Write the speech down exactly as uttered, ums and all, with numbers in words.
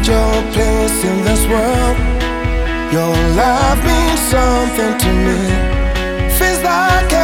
your place in this world. Your love means something to me. Feels like